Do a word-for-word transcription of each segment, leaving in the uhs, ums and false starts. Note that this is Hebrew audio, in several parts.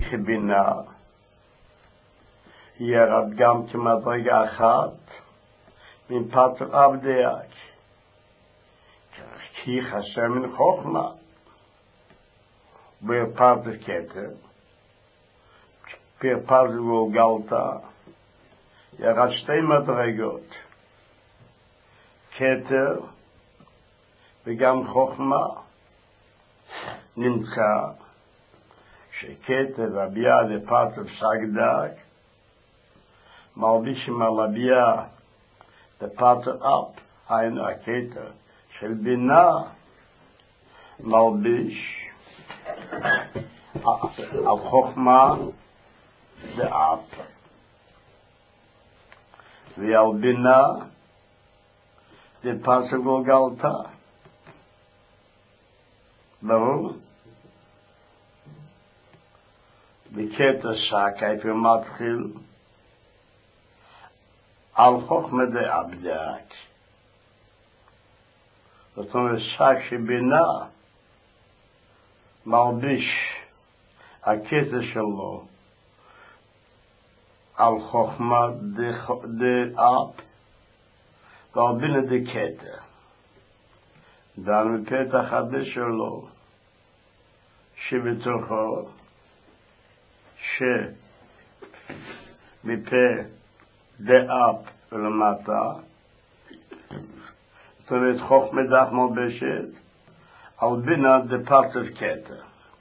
כבינה, ירד גם כמדרגה אחת מן פטר עבדיק, כי חסר מן חוכמה, בפטר כתר, בפטר גולגלתה, ירד שתי מדרגות, כתר וגם חוכמה. נמצא שכתר הביאה לפטר סגדק, מלבישים על הביאה לפטר אפ, היינו הכתר של בינה, מלביש על חוכמה דאפ, ועל בינה לפטר גולגלתה. ברור? בכתר שק, איפה מתחיל? על חוכמה דעבדק. זאת אומרת, שק שבינה מלביש הכתר שלו על חוכמה דאפ ועל בינה דכתר. דן מפתח חדש שלו שבתוכו שמפה דאפ ולמטה, זאת אומרת חוכמה דאפ מלבשת על בינה דפטר כתר,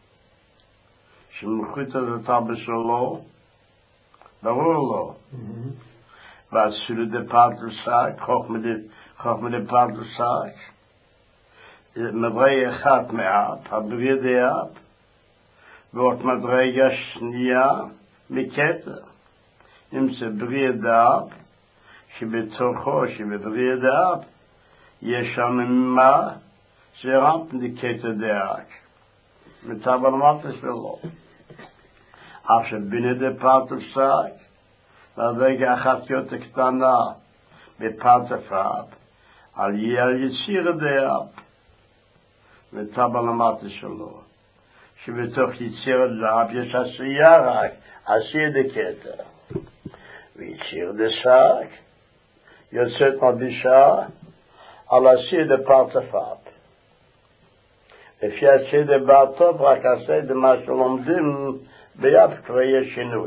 שמחית את אבא שלו, ברור לו, ואסור דפטר שק, חוכמה דפטר שק, מדרגה אחת מאפ, הבריאה דאפ, ועוד מדרגה שנייה מכתר. אם זה בריאה דאפ, שבתוכו, שבבריאה דאפ, יש שם מה שרמפ מכתר דאק. מצב המטה שלו. אף שבינה דפטר שק, מדרגה אחת יותר קטנה בפטר פאפ, על יציר דאפ. מצב המטה שלו. שבתוך יציר דאפ יש עשייה רק, עשייה דכתר. ויציר דשק יוצאת מלבישה על עשייה דפטר פאפ. לפי עשייה דבטוב, רק עשייה דמה שלומדים ביאפ כבר יש שינוי.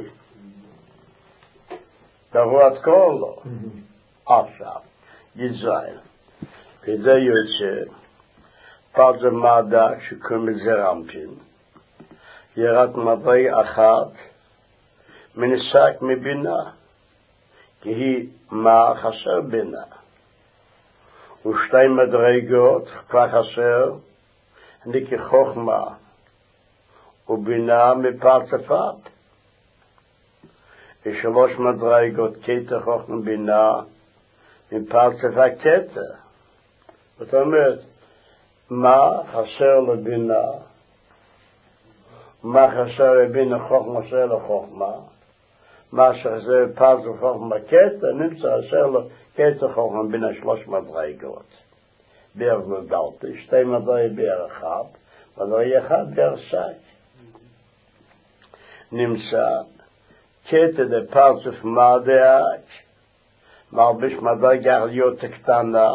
דברו עד כל לא. עכשיו, יזרעאל. וזה יוצא פטר מדק שקוראים לזה רמפין. ירד מדרגה אחת מנסק מבינה, כי היא מה חסר בינה. ושתי מדרגות כבר חסר, נקי חוכמה ובינה מפטר פאפ. ושלוש מדרגות כתר חוכמה בינה מפטר פאפ כתר. זאת אומרת, מה חסר לבינה? מה חסר לבינה חוכמה חסר לחוכמה? מה שחסר פטר חוכמה כתר, נמצא חסר לו כתר חוכמה בינה שלוש מדרגות. בערך גולגלתי, שתי מדרגות בערך אחד, מדרגה אחת בערך שק. נמצא כתר דפטר מדק, מלביש מדרגה יותר קטנה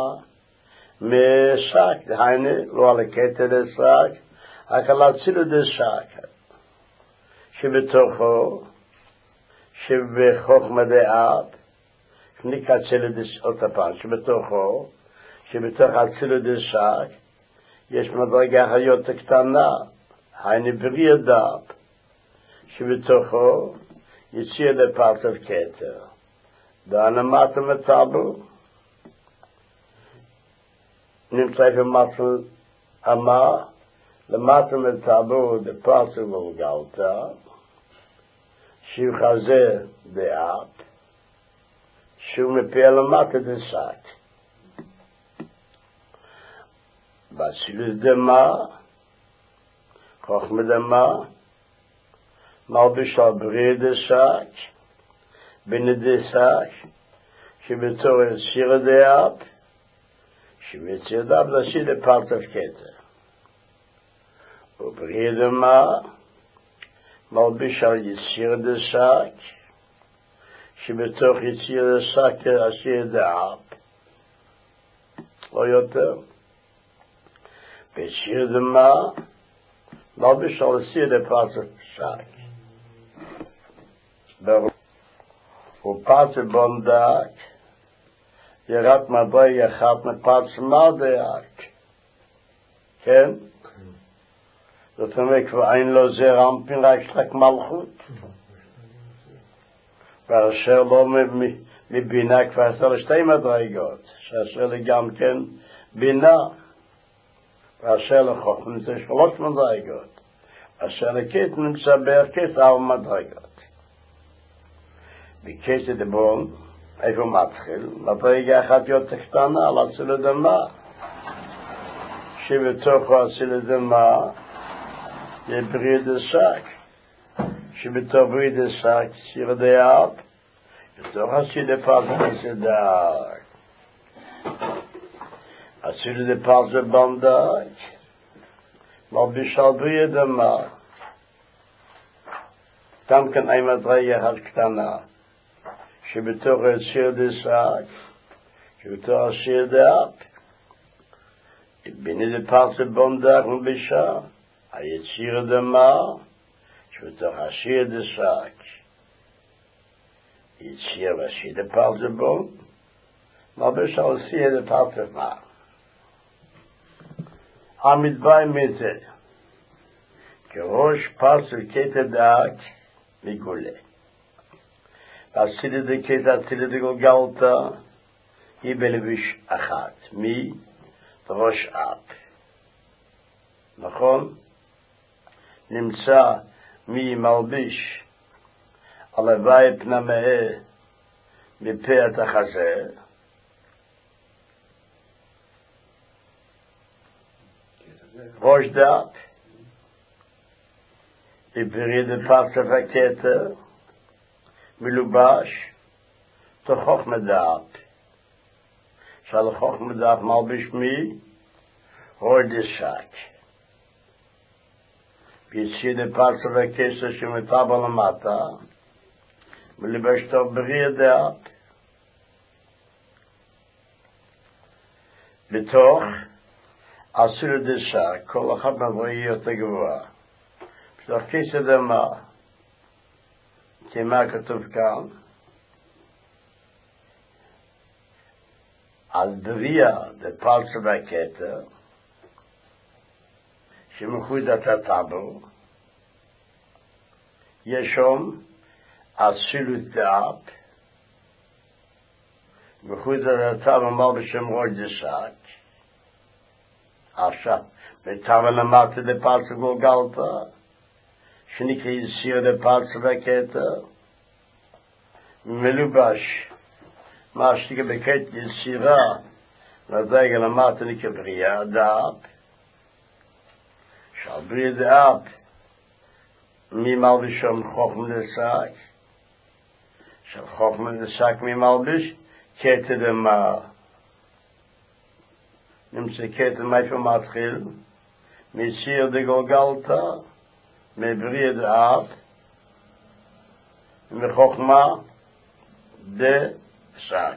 משק, דהיינו, לא על הכתר דשק, רק על הצילו דשק, שבתוכו, שבחוכמה דאפ, נקרא צילו דשק, עוד הפעם, שבתוכו, שבתוך הצילו דשק, יש מדרגה יותר קטנה, היינו בריאה דאפ, שבתוכו, יציאה לפטר כתר. דהיינו מטה מטבו, נמצא במטל אמה, למטה מטבו דפטר גולגלתה, שהוא חזה דאפ, שהוא מפיע למטה דשק. בצילוס דמה, חוכמה דמה, מלביש על בריאה דשק, בינה דשק, שבתור יציר דאפ, שבציר דאפ לשיר לפטר כתר. ובריאה דמה, מלביש על יציר דשק, שבתוך יציר דשק עשיר דאב, או יותר. בשיר דמה, מלביש על יציר דפרצה שק. ופרצה בונדק, ירד מבוי אחת מפרצה מרדק. כן? זאת אומרת, כבר אין לו זה רמפין, רק שרק מלכות. ואשר לא מבינה כבר עשר לשתי מדרגות, שאשר לי גם כן בינה, ואשר לחוכמה נמצא שלוש מדרגות, ואשר לקט נמצא בערכת ארבע מדרגות. בקט דבון, איפה מתחיל? מדרגה אחת יותר קטנה, על אציל אדמה, שבתוכו אציל אדמה, יבריא דשק, שבתוך בריא דשק, סיר דאב, בתוך הסיר דפרצה דאק. הסיר דפרצה בנדק, מלביש על בריא אדמה. גם כן אין מדרגה אחת קטנה, שבתוך הסיר דשק, שבתוך הסיר דאב. ביני דפרצה בנדק מלבישה, היציר אדמה, שבתוך השיר דשק, יציר והשיר דפרצה בו, מלביש על סיר דפרצה מה. המדבר מזה, כראש פרצה קטע דק מגולה. והסילה דקטע, הסילה דגולגלתה, היא בלביש אחת, מי? ראש אב. נכון? נמצא מי מלביש על הוואי פנמאה מפה את החזה, ראש דאב, עברי דפרצה וקטע, מלובש, תוכח מדאב. שעל חוכמה דאב מלביש מי? ראש דשק. ביציר דפרצה וקטע שמטבע למטה, מלובש תוך בריא דאב. בתוך אסיר דשק, כל אחד מבואי יותר גבוה. בתוך כיס אדמה, כמה כתוב כאן, על בריא דפרצה וקטע, שמחוד את הטאבו, יש שם אסיר דאב, מחוד את הטאבו מלביש ראש דשק, עכשיו, בטאבו למטה דפרצה גולגלתה, שנקרא יציר דפרצה וקטע, מלובש, מה שנקרא בקטע יצירה, לדרגה למטה נקרא בריאה דאב, שעל בריאה דאב, מי מלביש שם חוכמה דשק, של חוכמה דשק מי מלביש, קטע דמה. נמצא קטע מאיפה מתחיל, מסיר דגולגלתה, מבריאה דאב, מחוכמה דשק.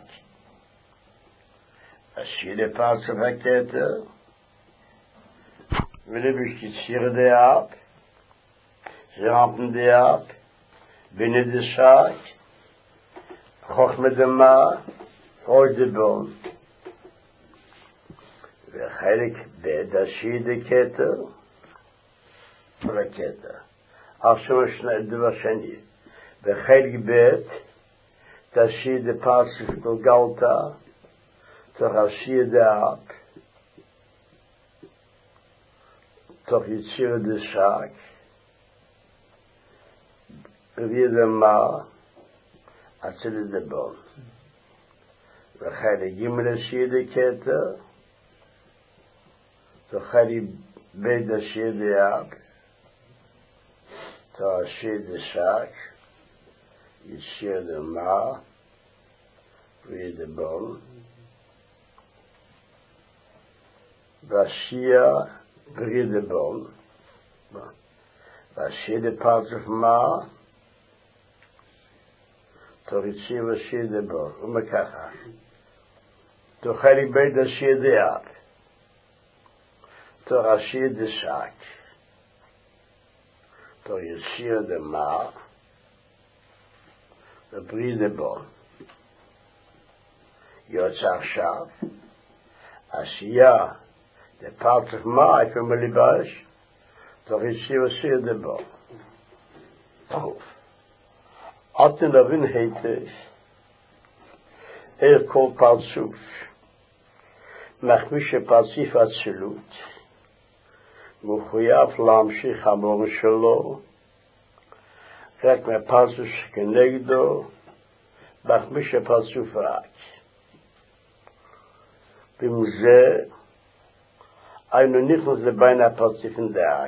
השיר דפרצה וקטע, ולביש יציר דאב, זרמפן דאב, ביני דשק, חוכמה דמה, ראש דבון. וחלק ב' השיר דקטע, וקטע. עכשיו שני דבר שני. וחלק ב' תשיר דפרצה גולגלתה, תוך השיר דאב, תוך יציר דשק, בריא דמה, אציל דבון. וחלק ג' השיר דקטע, תוך חלק ב' השיר דאב, תוך השיר דשק, יציר דמה, בריא דבון. והשיר בריא דבון. והשיר דה פרצוף מה? תוריצי ושיר דה בו. ומככה. תוכלי בית השיר דה אב. תור השיר דה שק. תור ישיר דה מה? וברי דה בו. יוצא עכשיו. עשייה. דה פרצוף מה? איפה מליבש? תור ישיר ושיר דה בו. טוב. אתם נבין היטב. איך כל פרצוף. מחמיש פרציף אצילות. מחויב להמשיך המון שלו. רק מהפרצוף שכנגדו. מחמיש פרצוף רק. במזה היינו נכנס לבין הפרציפים דאק.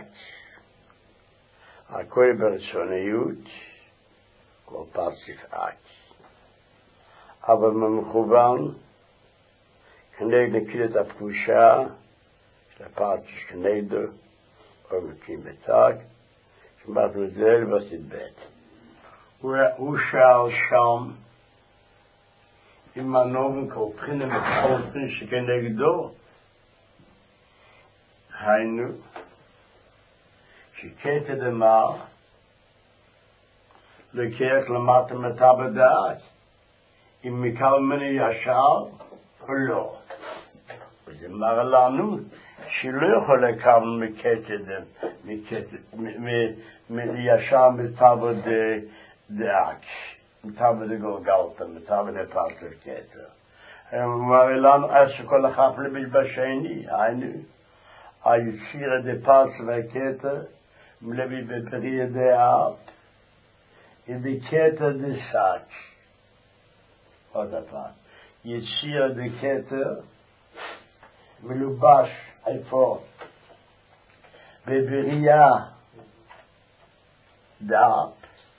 הכל ברצוניות. כל פרציף רק. אבל ממכוון כנגד נקידת הפגושה של הפרציף שכנגדו או מקים בתג שמעת מזל ועשית בית. הוא שאל שם אם הנובן כל בחינה מכל בחינה שכנגדו היינו שכתד אמר לקח למטה מטה בדעת אם מקל מני ישר או לא. וזה מראה לנו שלא יכול לקבל מקטד מישר מטה בדעת מטה בדגולגלתה מטה בדפרטר כתר. הוא מראה לנו אז שכל אחד לביש בשני היינו היציר הדפרטר והכתר מלבי בפרי הדעת ידיקטר דסק. עוד הפעם. יציר דקטר מלובש איפה? בבריאה דעת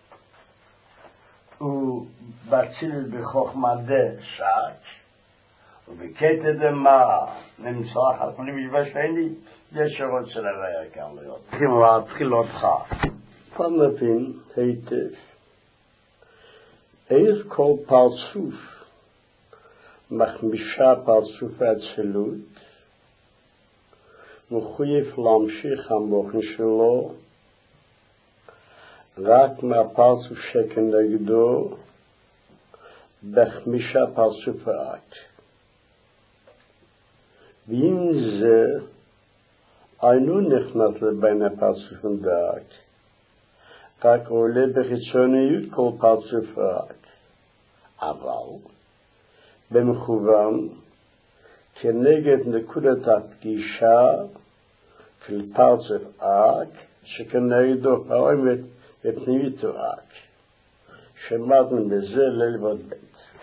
ובציל בחוכמה דסק ובקטר דמה נמצא חכמי בשבשני זה שרוצה לבאר כאן להיות. צריכים להתחיל אותך. פעם נבין היטב איך כל פרצוף מחמישה פרצוף האצילות מחויב להמשיך המבוכן שלו רק מהפרצוף שכנגדו בחמישה פרצוף רק. ואם זה אינו נכנס לבין הפרצופים דק רק עולה בחיצוניות כל פרצוף רק. אבל במכוון כנגד נקודת הפגישה של פרצוף רק שכנגדו האמת בפנימיתו רק. שמעתם בזה ללבוד בית.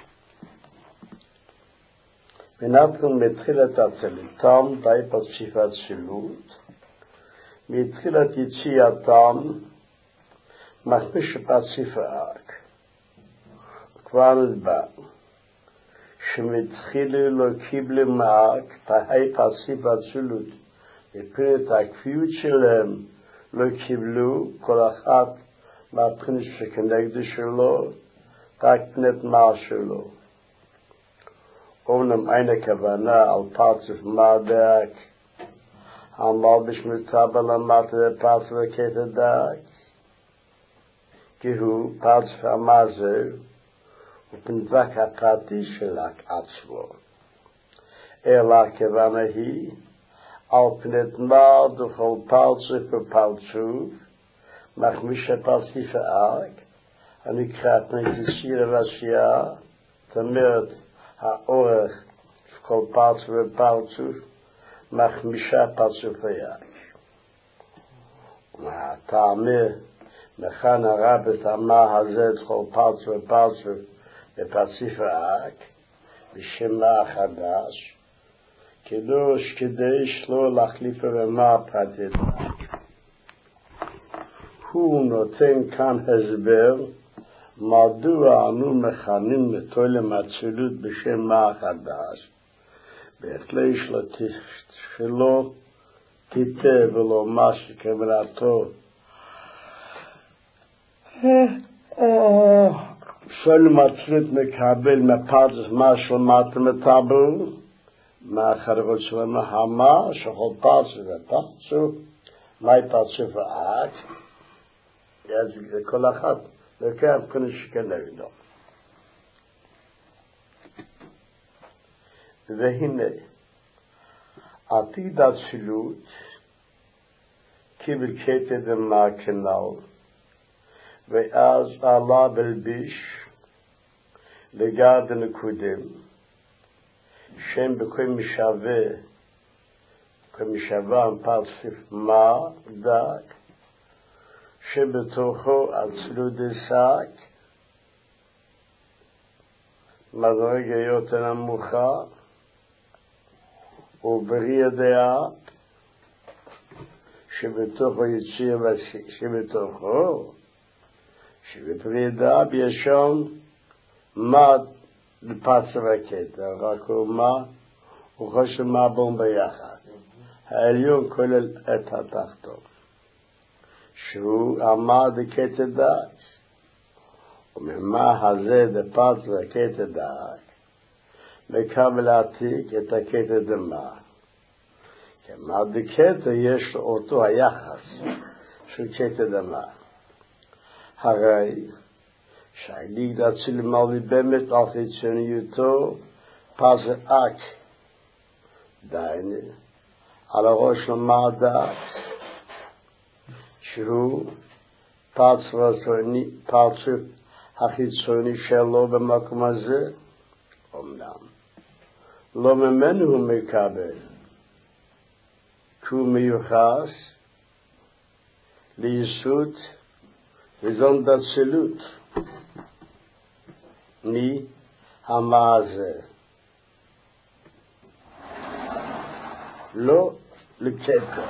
ונתחיל מתחילת הצליתם די פרצוף אצילות. מתחילת יציאתם מחמיש פרציף רק. כבר נדבר שמתחילו לא קיבלו מעק תהי פרציף אצילות מבחינת הכפיות שלהם לא קיבלו כל אחת מהבחינות שכנגדו שלו רק פנת מה שלו. אומנם אין הכוונה על פרציף מרדק המלבש מטבל למטה לפרציף וכתר דק כי הוא פרציף המזל ופנדבק הפרטי של עצמו. אלא הכוונה היא על פנת מר דכל פרציף ופרצוף מחמיש הפרציף הארק הנקרא פני יסיר ועשייה זאת אומרת האורך של כל פרצוף ופרצוף מחמישה פרצופי רק. ומהטעמה מכאן הרב אמר הזה את כל פרצוף ופרצוף בפרציף רק בשם מה חדש קדוש כדי שלא להחליף במה פרטית. הוא נותן כאן הסבר מדוע אנו מכנים את עולם האצילות בשם מה חדש בהתלי שלו תיתה ולא מה שכוונתו Soll matrit מקבל מפרדס מה שלמטה מטבל מאחר שלמה המה שכל פרצו ופרצו מהי פרצו ואק זה כל אחת לקח כני שכנגדו והנה עתיד הצילות קיבל קטע דמה כנל ואז עלה בלביש לגרד הנקודם שם בכל משווה בכל משווה פרצף מה דק שבתוכו הצלות דסק מדרגה יותר נמוכה ובריאה דעה שבתוכו יציר שבתוכו שבפריאה דעה בישון מה לפצע וקטע, רק הוא מה הוא חושב מה בום ביחד העליון כולל את התחתון שהוא עמד בקטע דעת וממה הזה דפצע וקטע דעת מקבל עתיק את הקטע דמה כמה בקטע יש לו אותו היחס של קטע דמה הרי שהליג דציל מלבי באמת על חיצוניותו פזה אק דייני על הראש למעדת שהוא פרצוף החיצוני שלו במקום הזה אמנם לא ממנו הוא מקבל כי הוא מיוחס ליסוד וזון דצילות מי המעזה לא לקטע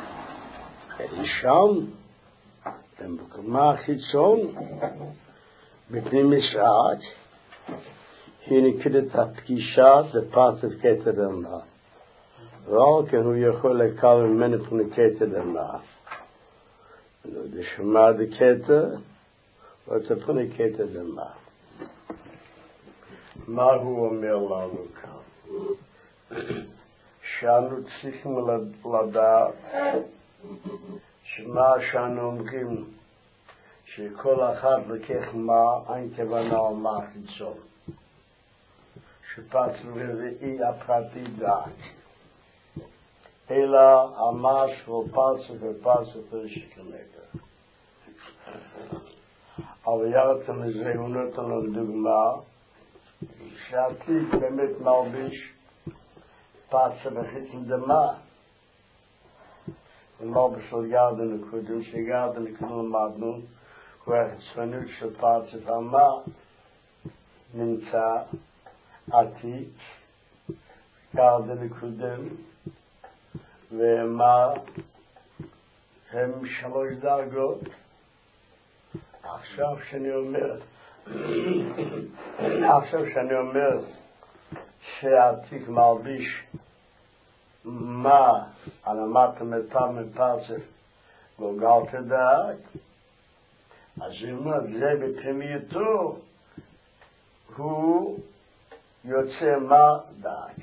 שם במקומה חיצון בפנים משעת היא נקראת הפגישה לפרצף קטע דמה רק הוא יכול לקבל ממנו פני קטע דמה דשמע דקטע וצפני קטע דמה מה הוא אומר לנו כאן? שאנו צריכים לדעת שמה שאנו אומרים שכל אחד לקח מה אין כוונה או מה חיצון שפצל רביעי הפרטי דעת אלא המש ופצל ופצל ושכנגר אבל ירדתם לזה הוא נותן לנו דוגמה שעתיק באמת מלביש פצע בחיצון דמה ומלביש על ירד הנקודם שירד הנקודם למדנו הוא החיצוניות של פצע ומה נמצא עתיק ירד הנקודם ומה הם שלוש דרגות עכשיו שאני אומר עכשיו שאני אומר שהעתיק מלביש מה על המטה מטה מפרצף גולגל תדעת אז הוא אומר זה בפנימייתו הוא יוצא מה דעת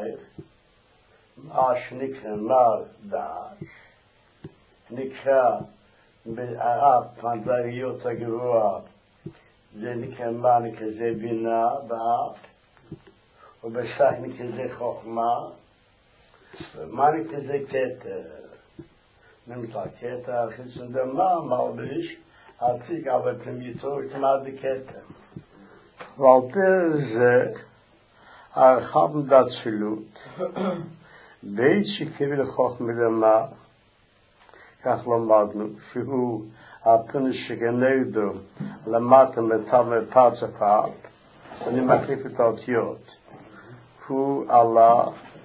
מה שנקרא מה דעת נקרא באף מדרגיות הגבוה זה נקרא מה נקרא זה בינה באף ובסך נקרא זה חוכמה ומה נקרא זה כתר נמצא כתר חיצון דמה מלביש עתיק אבל פנימייתו כמעט בכתר ועל פי זה הרחב דצילות בית שקיבל חוכמה דמה כך למדנו שהוא הפני שכנגדו למטה מטה מפרצף על אני מחליף את האותיות הוא עלה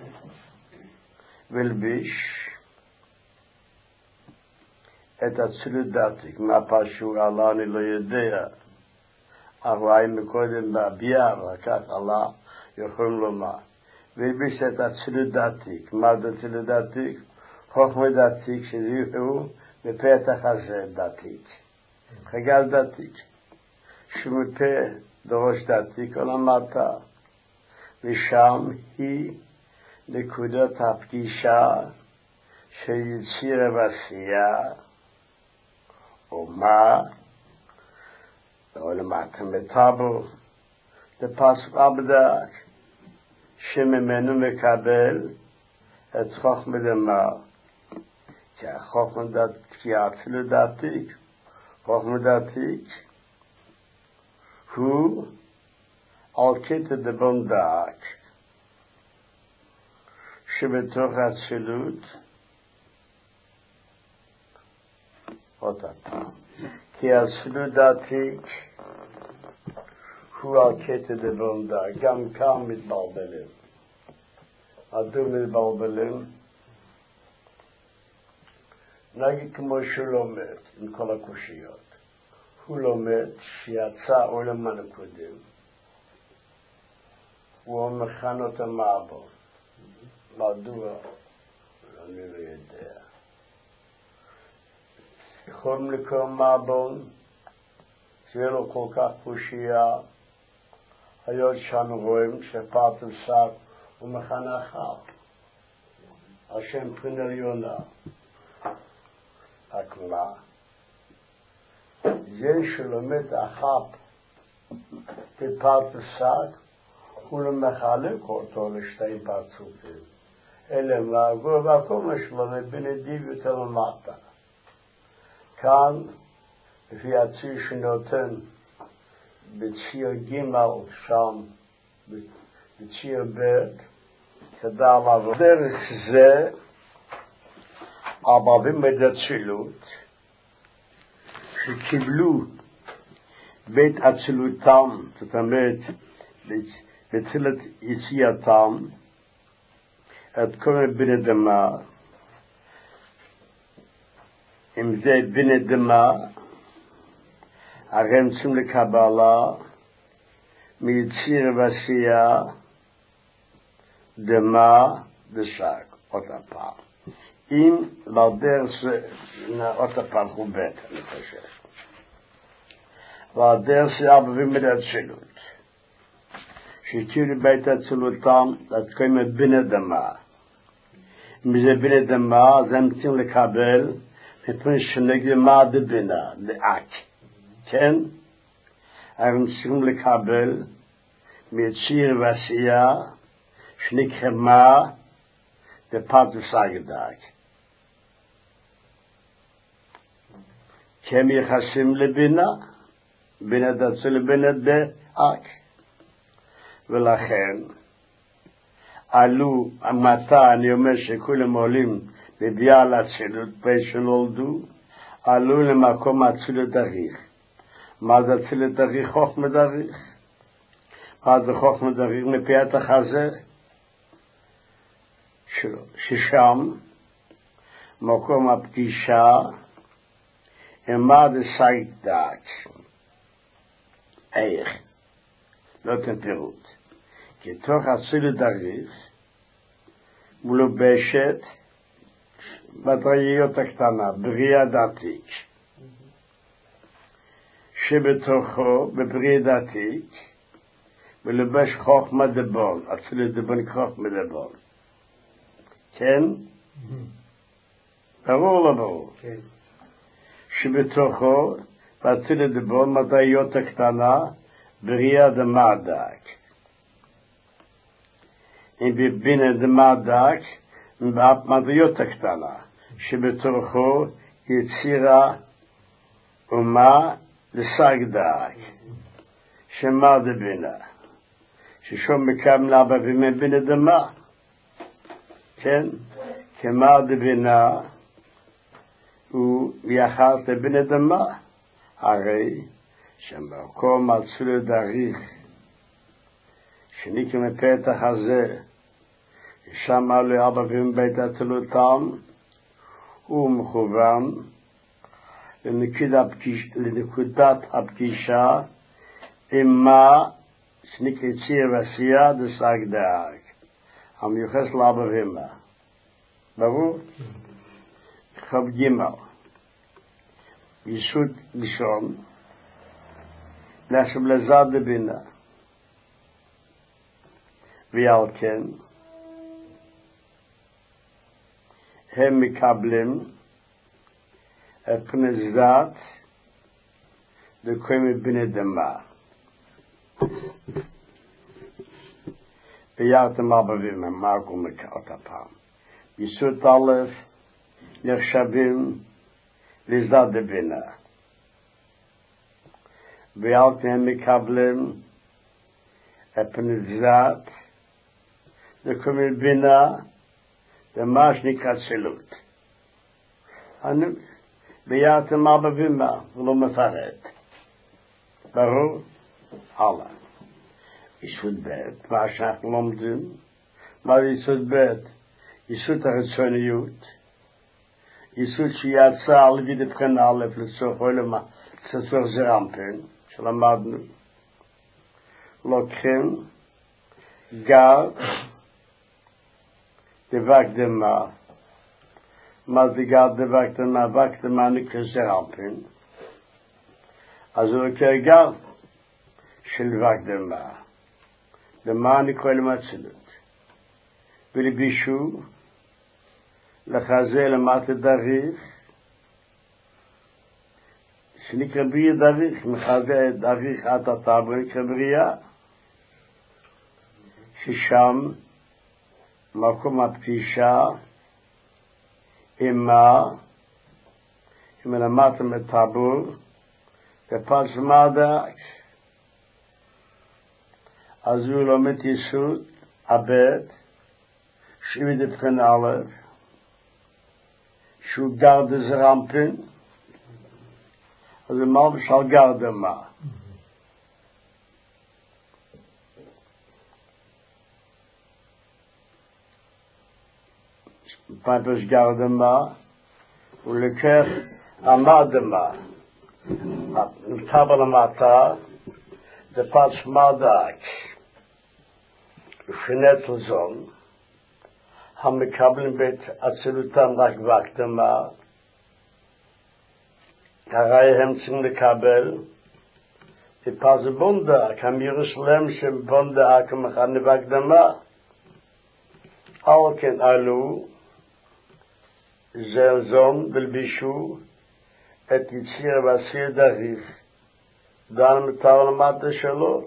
ולביש את הצילות דתיק מה פשוט עלה אני לא יודע אבל היינו מקודם בביאה וכך עלה יכולים לומר ולביש את הצילות דתיק מה זה הצילות דתיק חוכמה דתיק שזהו בפתח הזה דתיק חגל דתיק, שמפה דרוש דתיק על המטה, ושם היא נקודת הפגישה של יצירה ועשייה, ומה, או למטה מטאבו, לפסוק עבדק, שממנו מקבל את חוכמה דמה, כי החוכמה דתיק, כי האצילות דתיק, חוכמה דתיק, הוא על קטע דבון דק, שבתוך האצילות, עוד הפעם, כי האצילות דתיק, הוא על קטע דבון דק, גם כאן מתבלבלים. אדום מתבלבלים, נגיד כמו שהוא לומד עם כל הקושיות. הוא לומד שיצא עולם הנקודים. הוא מכן אותם מעבור. מדוע? אני לא יודע. יכולים לקרוא מעבור, שיהיה לו כל כך קושייה, היום שאנו רואים שפעת וסק הוא מכן אחר. השם פרין עליונה. רק מה? זה שלומד אחת טיפת וסק, הוא לא מחלק אותו לשתי פרצופים. אלא מהגור והכל משלומד בנדיב יותר למטה. כאן, לפי הציר שנותן בציר ג' שם, בציר ב', כדאי לעבור. דרך זה, אבבים בדצילות, שקיבלו בית אצילותם, זאת אומרת, בתחילת יציאתם, את כל בני דמה, אם זה בני דמה, הרי הם צריכים לקבלה, מיציר ועשייה, דמה ושק, עוד הפעם. אם לדרך זה, עוד הפעם הוא בית, אני חושב. לדרך זה אבבים בדצילות. שקיבלו בית אצילותם, את כל בני דמה. אם זה בני דמה, אז הם צריכים לקבל, מפני שנגמר דבינה, לאט. כן? הם צריכים לקבל מיציר ועשייה, שנקרמה בפת וסגדק. כי הם יחסים לבינה, בינה דצה לבינה דאק. ולכן, עלו, המטה, אני אומר שכולם עולים בביאה לאצילות, פי שנולדו, עלו למקום אצילות דריך. מה זה אצילות דריך? חוכמה דריך. מה זה חוכמה דריך? מפי החזה? ששם, מקום הפגישה, אמר דסיידק. איך? לא תפירות. כי תוך אצילות דריך, מלובשת, מדרגיות הקטנה, בריאה דתיק, שבתוכו, בבריאה דתיק, מלובש חוכמה דבון, אצילות דבון חוכמה דבון. כן? ברור לא ברור? כן. שבתוכו, באצילות דבון, מדרגיות הקטנה, בריאה דמדק. אם בבינה דמדק, מדרגיות הקטנה, שבתוכו יצירה ומה לסגדק, שמה דבינה, ששום מקם לאבבים מבינה דמה, כן? כמה דבינה הוא יחד לבינה דמה, הרי שמקום אצילות דריך, שניקו מפתח הזה, שם עלו אבבים בית אצילותם, הוא מכוון לנקודת הפגישה עם מה שנקרא יציר ועשייה דסגדק, המיוחס לאבבים. ברור? חב ג' ישות ראשון, נחשב לזד בבינה. ועל כן, הם מקבלים את פני זד לקיים בני דמה. וירתם ארבעים ממרקו מקרות הפעם. יסוד א' נחשבים לזד בבינה. ועל כן הם מקבלים את פני זד לקיים בינה, ומה שנקרא צילות. וירתם ארבעים ולא מפרט. ברור? הלאה. יסוד ב', מה שאנחנו לומדים, מה זה יסוד ב'? יסוד הרצוניות, יסוד שיצא על ידי בחינה א' לצורך עולם, לצורך זרמפן, שלמדנו, לוקחים גר דבק דמה. מה זה גר דבק דמה? דבק דמה נקרא זרמפן. אז הוא לוקח גר של דבק דמה. דמה נקרא למצלות. ולבישו לחזה למטה דריך, שנקרא בריא דריך, מחזה דריך עד הטבו נקרא בריאה, ששם מקום הפגישה עמה, עם למטה מטבור, ופס מדק, אז הוא לומד יסוד, הבית, שיבד הבחן א', שהוא גר דזרמפן, אז הוא מלבש על גר דמה. פייפש גר דמה, הוא לקח עמה דמה. נתבל המטה, זה פס מדק, ושנצל זון, המקבלים בית אצילותם רק בהקדמה, הרי הם צריכים לקבל טיפה זה בונדק, הם ירושלם שהם בונדק המחנה בהקדמה. על כן עלו זלזון ולבישו את יציר ועשיר דריך, דן מטר למטה שלו,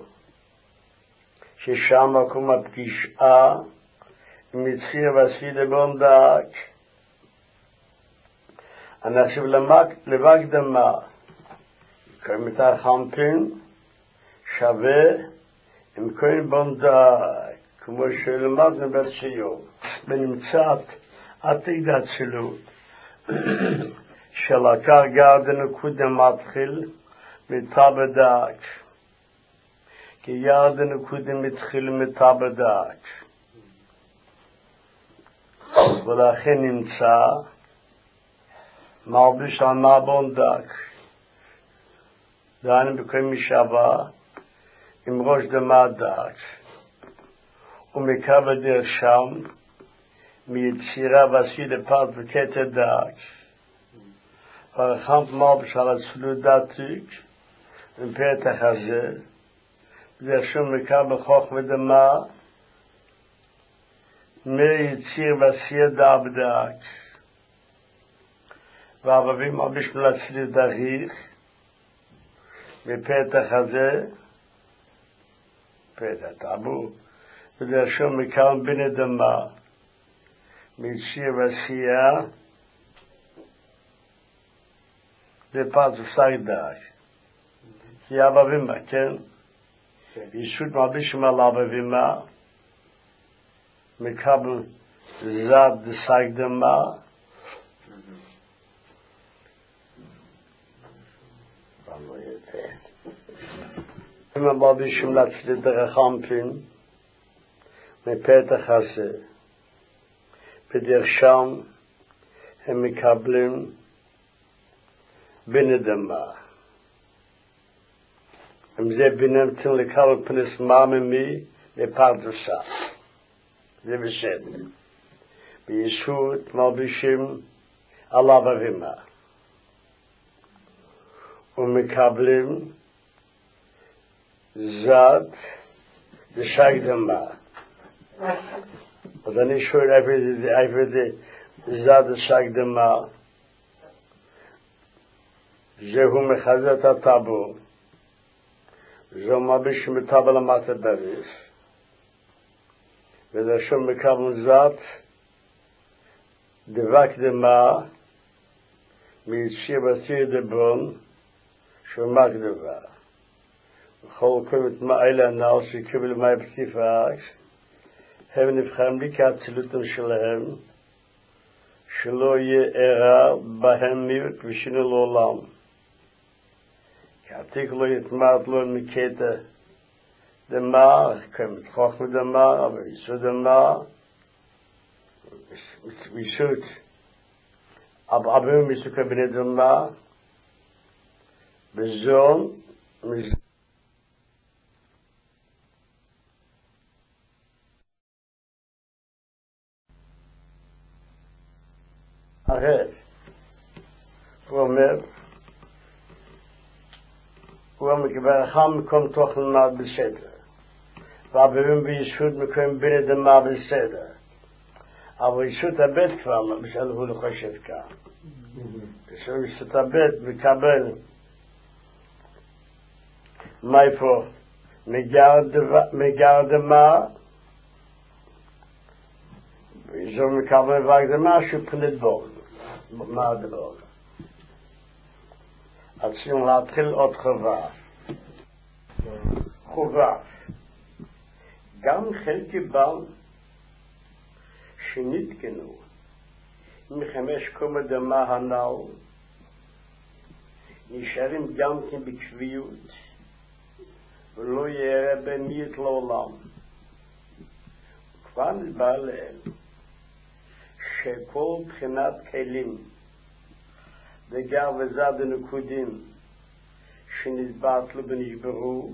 ששם מקום הפגישה מציר ועשיר לבונדק, הנחשב לבקדמה, כמתר חמפין, שווה עם כל בונדק, כמו שלמדנו בציור, ונמצאת עתיד הצילות, שלקח גר דנקודה מתחיל מתבדק, כי ירד דנקודה מתחיל מתבדק. ולכן נמצא מלביש על מהבונדק, דהיינו בכל משווה עם ראש דמדק, ומקו דרך שם מיצירה ועשי לפת וקטע דק, ורחמת מלביש על הצלות דתיק בפתח הזה, דרך שם מקו בחוכמה דמה מיציר ועשי דבדק, והרבבים מלביש מלצלי דריך בפתח הזה, פתח טאבו, ודרך שם מקו בני דמה מיציר ועשייה בפת וסיידק. כי הרבבים, כן? ישות מלביש מעל הרבבים מקבל זד דסיידמה, אם המלבישים להצליד דרחמפין מפתח הזה, בדרך שם הם מקבלים בני דמה. אם זה ביניהם צריכים לקבל פנס ממי לפרדסה. זה בסדר. בישות מלבישים על אברימה. ומקבלים זת דשק דמה. אז אני שואל איפה זה זת דשק דמה. זהו מחזר את הטבור. זהו מביש מטבל למטה בריס. וזה שום מקבל זת דבק דמה מיציר בציר דבון שהוא מקדבה. וכל קומת מעלה הנעל שיקבל מי פתיפה הם נבחרים לי כהצילותם שלהם שלא יהיה ערה בהם מיעוט ושינו לעולם. כעתיק לא יתמרת לו מקטע דמה, קומת חוכמה דמה, אבל יסוד דמה, ויסוד אבאים מסוכי בני דמה, בזון, אחר, הוא אומר, הוא אומר, כברכה מקום תוכן מה בסדר, ואבאים ביסוד מקום בני דמה בסדר, אבל יסוד הבית כבר, בשביל הוא לא חושב כאן. יסוד הבית מקבל מאיפה מגר דמה, וזו מקבל ורק דמה שפנית בו, מה הדבר. אז צריכים להתחיל עוד חובה. חובה. גם חלקי בל שנתקנו מחמש קומה דמה הנ"ל נשארים גם כן בקביעות ולא יראה במיעוט לעולם. כבר נדבר להם שכל בחינת כלים וגר וזד הנקודים שנתבטלו ונשברו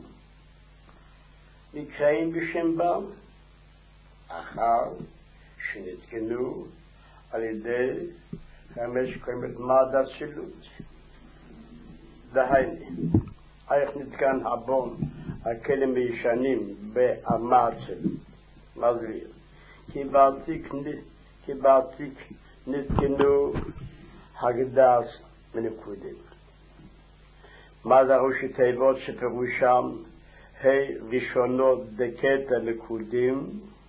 נקראים בשם בם אחר שנתקנו על ידי חמש קומת מד אצילות. דהיינו, איך נתקן הבון הכלים הישנים באמצל מסביר כי בעתיק כי בעתיק נתקנו הגדס מנקודים. מה זה ראשי תיבות שפירושם ה' ראשונות דקטע נקודים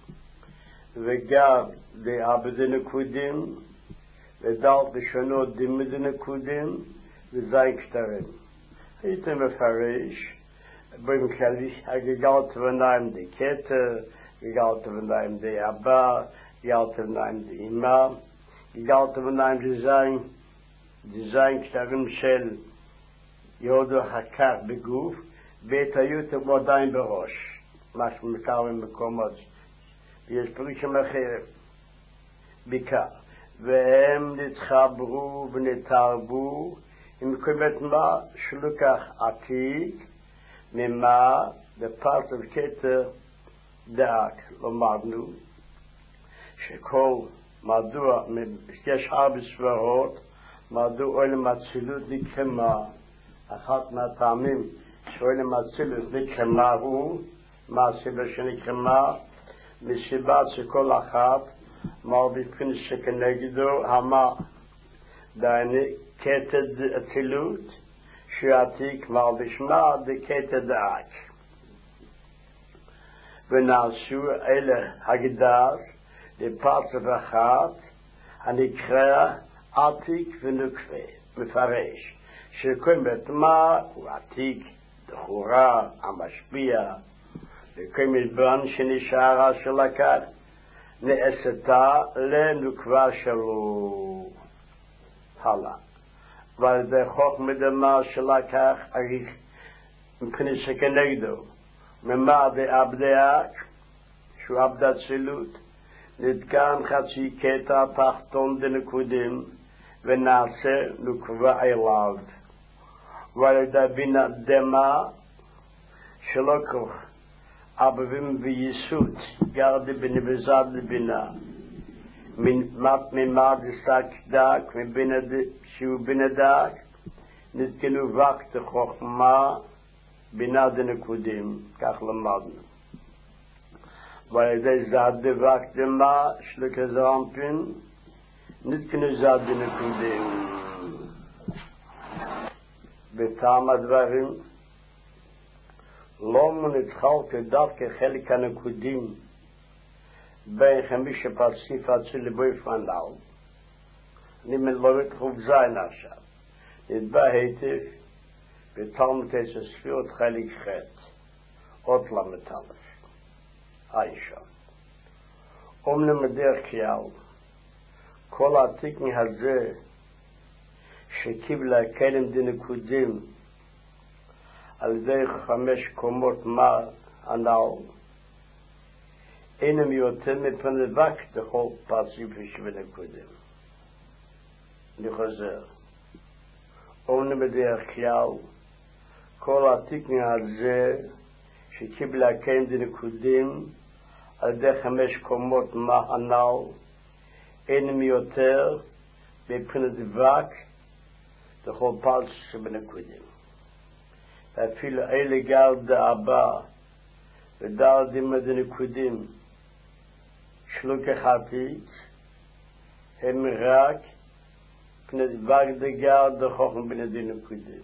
וגם דעבדי נקודים ודל ראשונות דמדי נקודים וזי כתרים. הייתי מפרש בין כללי הגגלת וניים דקטע, גגלת וניים דאבא, גגלת וניים דאמא, גגלת וניים דזיין, דזיין כתרים של יהודו חכר בגוף, ואת היותר עדיין בראש, מה שמקר במקומות. ויש פרישים אחרים, בעיקר, והם נתחברו ונתערבו עם קומת מה שלוקח עתיק, ממה בפרט וקטר דאק. לומדנו שכל מדוע, יש הרבה סברות, מדוע עולם אצילות נקרמה, אחת מהטעמים שעולם אצילות נקרמה הוא, מה הסיבה שנקרמה? מסיבה שכל אחת מרביפין שכנגדו המה דהיינו קטע אצילות שעתיק מרבישמה דקטע דאק. ונעשו אלה הגדר לפרצף אחת הנקרא עתיק ונוקפה, מפרש שקומת מה הוא עתיק דחורה המשפיע וקומת בן שנשארה שלקח נעשתה לנוקבה שלו. הלאה. ועל ידי חוכמה דמה שלקח אריך מבחינת שכנגדו ממה דאבדאק שהוא עבד אצילות נתקן חצי קטע תחתון דנקודים ונעשה נוקבה אליו. ועל ידי בינה דמה שלוקח אבבים ויסות גרדי בנבזד לבינה ממד דסק דק שהוא בינה דק נתקנו וקט חוכמה בינה דנקודים, כך למדנו. ועל ידי זד דווקט מה שלוקה זרמפין, נתקנו זד דנקודים. בטעם הדברים, לא מנתחל כדווקא חלק הנקודים בין חמישה פרסיף אצילי בפנאו. אני מלמד חוב זין עכשיו. נתבע היטב בתלמוד תשע ספירות חלק ח' עוד למד א'. אישה. אומנם בדרך כלל, כל העתיקני הזה שקיבלה כלים דנקודים על ידי חמש קומות מה הנ"ל, אינם יותר מפני וקט לכל פרסיף ונקודים. אני חוזר. אומנם בדרך כלל, כל העתיקני הזה שקיבלה כלים דנקודים על ידי חמש קומות מה הנ"ל, אינם יותר מפני וקט לכל פרסיף ונקודים. ואפילו אלה גל דאבא ודל דימה דנקודים שלוק החפית הם רק פני דבק דגל דחוכם בני דנקודים.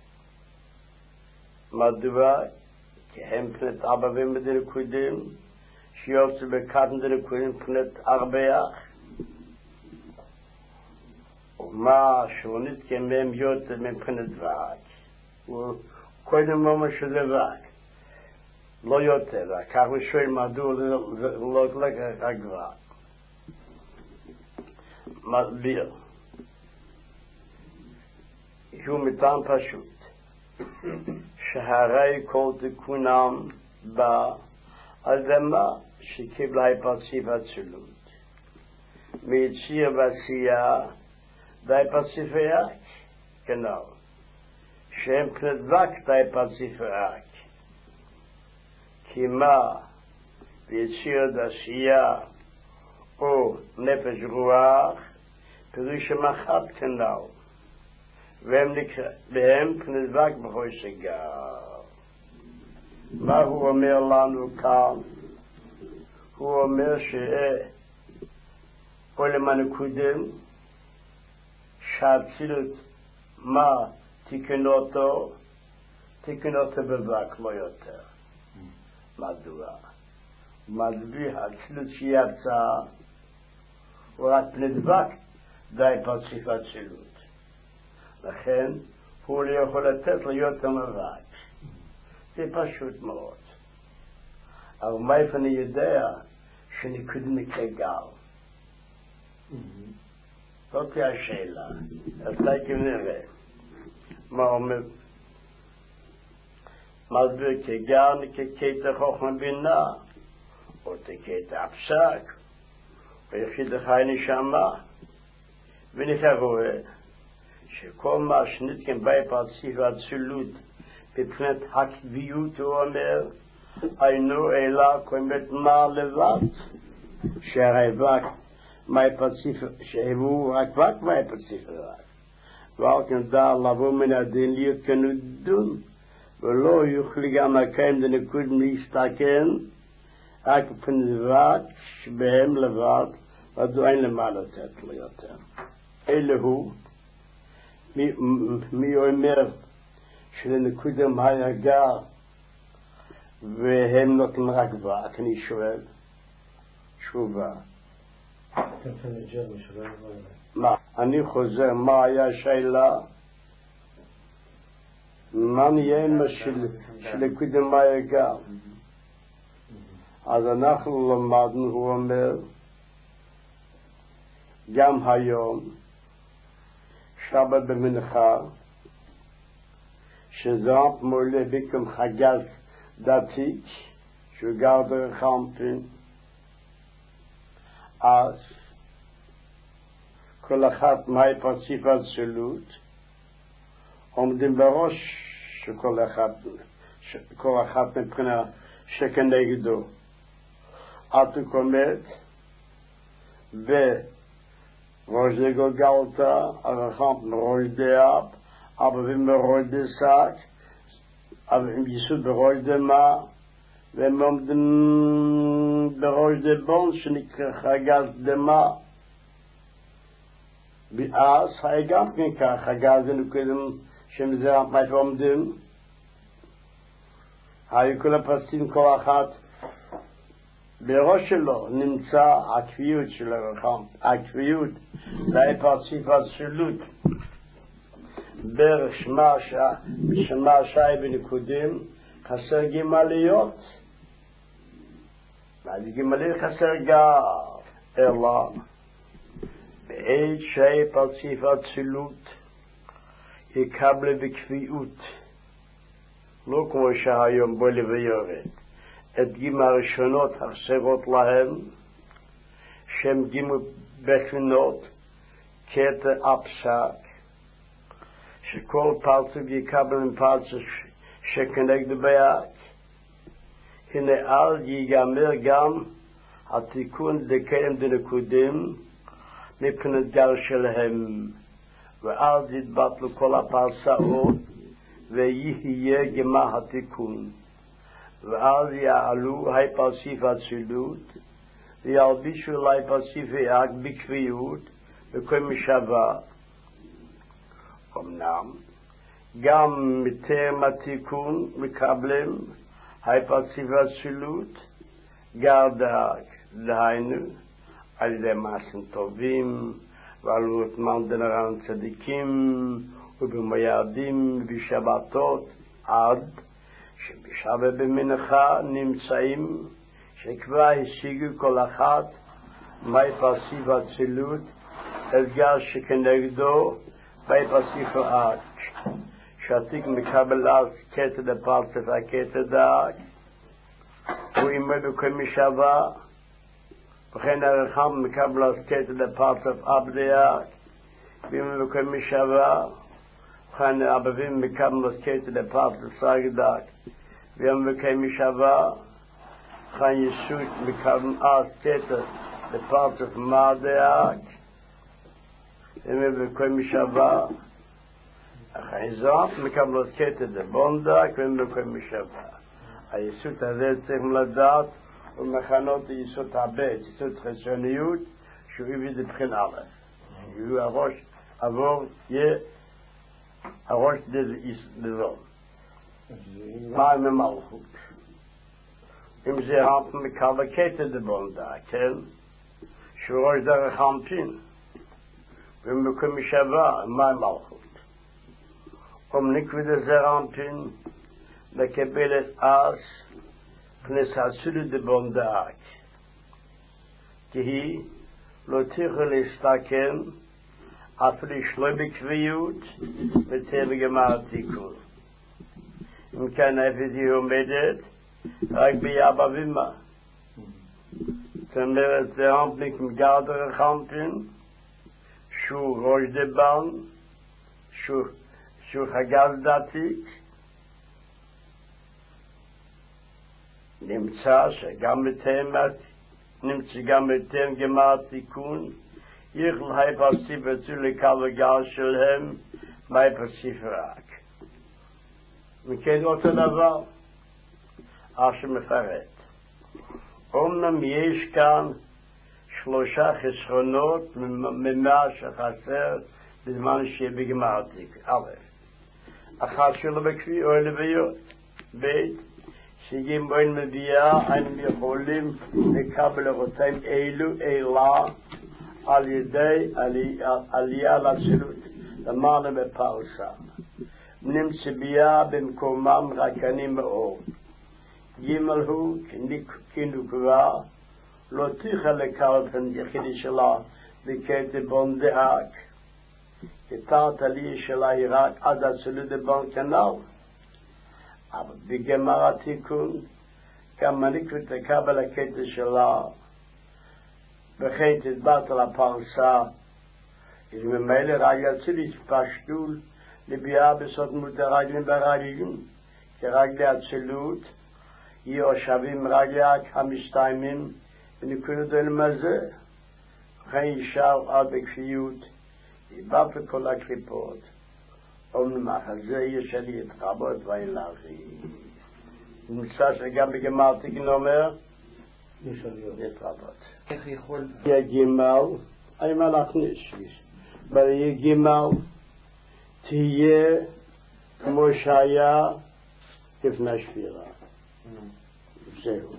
מדוע? כי הם פני אבא ומה דנקודים שיוצא בקטן דנקודים פני ארבעך. ומה שונית כמם יוצא מפני דבק. קודם מה שזה רק, לא יותר, כך ושואל מדוע לא לקח הגברה. מסביר, הוא מטעם פשוט, שהרי כל תיקונם בא על דמה שקיבלה פרסיף אצילות. מיציר ועשייה די פרסיפיה, כנ"ל. שהם פני וקט די פרסיפיה. כי מה ביציר דעשייה או נפש רוח פירוש מחת כנ"ל. והם פני וקט בכל שגר. מה הוא אומר לנו כאן? הוא אומר שעולם הנקודים שהצילות מה תיקנו אותו, תיקנו אותו בבק, לא יותר. מדוע? מדוע הצילות שיצא הוא רק נדבק די פרסיף הצילות. לכן הוא לא יכול לתת להיות המבק. זה פשוט מאוד. אבל מאיפה אני יודע שנקודים נקרא גל? זאת היא השאלה. אז די כנראה. מה אומר? מסביר כגן כקטע חוכמה בינה, או כקטע הפסק, או יחיד החי נשמה, ונכא רואה שכל מה שנתקן בי פרסיף והצילות בבחינת הקביעות הוא אומר, היינו אלא קוימת מה לבד, שהרי וק מי פרסיף, שהוא רק וק מי פרסיף לבד. ועל כן דע לבוא מן הדין להיות כנודון, ולא יוכל גם לקיים דנקוד להסתכן, רק פנדבק שבהם לבד, ודו אין למה לתת לו יותר. אלה הוא, מי, מי אומר שלנקודם היה גר, והם נותנים רק וק, אני שואל, תשובה. מה? אני חוזר, מה היה השאלה? מה נהיה שלקודם היה גר? אז אנחנו למדנו, הוא אומר, גם היום, שבת במנחה, שזאת מולה ביקום חגז דתית, שהוא גר דרך חמפין, אז כל אחת מהי פרסיף אצילות, עומדים בראש שכל אחת, כל אחת מבחינה שכנגדו. את קומת בראש דגולגלתא, הרחמת ראש דאב, aber wenn man heute sagt, aber im Jesud bereute ma, wenn man den bereute Bon, שנקרא חגז דמה, ואז גם כן כך, חגז זה נקודם שמזה מה שעומדים, היו כל הפרסים כל אחת, בראש שלו נמצא הקביעות של הרחם, הקביעות, זה פרסיף הסלות, בערך שמה שי בנקודים, חסר גמליות, אז גמליות חסר גר, אלא, בעת שי פרסיף הסלות, יקבל בקביעות, לא כמו שהיום בולי ויורד. את גימה הראשונות החסרות להם, שהם גימו בחינות, קטע הפסק, שכל פרצוף יקבל עם פרצוף שכנגד ביד. הנה אל ייגמר גם התיקון דקיים דנקודים מפני גר שלהם, ואז יתבטלו כל הפרסאות ויהיה גמר התיקון. ואז יעלו היי פרסיף הצילות וילבישו אולי פרסיף היאג בקביעות וכל משווה. אמנם גם מטעם התיקון מקבלים היי פרסיף הצילות גרדק, דהיינו על ידי מעשים טובים ועלו את מנדנרן צדיקים ובמיידים ובשבתות עד שבשעה במנחה נמצאים שכבר השיגו כל אחת מהי פרסיף הצילות אתגר שכנגדו מהי פרסיף האק שהתיק מקבל אז קטע דפרצף הקטע דאק הוא עמד בכל משווה וכן הרחם מקבל אז קטע דפרצף אבדיאק ועמד בכל משווה וכן אבבים מקבל אז קטע דפרצף סגדאק ויום וקי משווה, כאן ישות מקדם אז קטע לפרצף מרדאק, ויום וקי משווה, כאן זאת מקבל אז קטע לבונדק, ויום וקי משווה. הישות הזה צריך לדעת ומכנות הישות הבית, ישות חסוניות, שהוא הביא לבחין א'. יהיו הראש, עבור, יהיה הראש דזון. מה עם המלכות? אם זה רמת מקלקט את הבונדה, כן? שהוא ראש דרך המפין. ומקום משווה, מה עם מלכות? אם נקביד את זה רמפין, מקבל את אז כנסת סולי דבונדה. כי היא לא צריכה להסתכן, אפילו שלא בקביעות, ותהיה גמר התיקון. אם כן איפה היא עומדת, רק ביאבא וימה. זאת אומרת, זה רמפניק מגר דרך רמפין, שהוא ראש דבן, שהוא חגז דתיק, נמצא שגם בתאמת, נמצא גם בתאם גמר תיקון, יכל היי פרסיף יצאו לקו הגר שלהם, מהי פרסיף רק. מכן אותו דבר, אשר מפרט. אומנם יש כאן שלושה חסרונות ממה שחסר בזמן שיהיה בגמר תיקון. א', אחת שלו בקבי או לביות. ב', שגם בהם מביאה, הם יכולים לקבל אותם אלו אלה על ידי עלייה לצילות, למעלה בפרסה. נמצא ביה במקומם רקנים מאוד. גימל הוא כנקבה, לא תיכה לקרפן יחידי שלה בקטע בון דאק. כתרת לי שלה היא רק עד הצלות בון כנל. אבל בגמר התיקון, גם מניקו תקבל הקטע שלה, וכן תדבט על הפרסה, וממילא רגל צליס פשטול, לביאה בסוד מות הרגלים ברגלים, כרגלי הצלות, יושבים רגלי המשתיימים, ונקודו למזה, וכן ישר עד בכפיות, יבט לכל הקליפות, ומחזה יש לי התחבות ואילכי. נמצא שגם בגמרתי אומר, יש עליות. התחבות. איך יכול? יגימל, אני מלאך נשליש. ביגימל תהיה כמו שהיה לפני שבירה. זהו.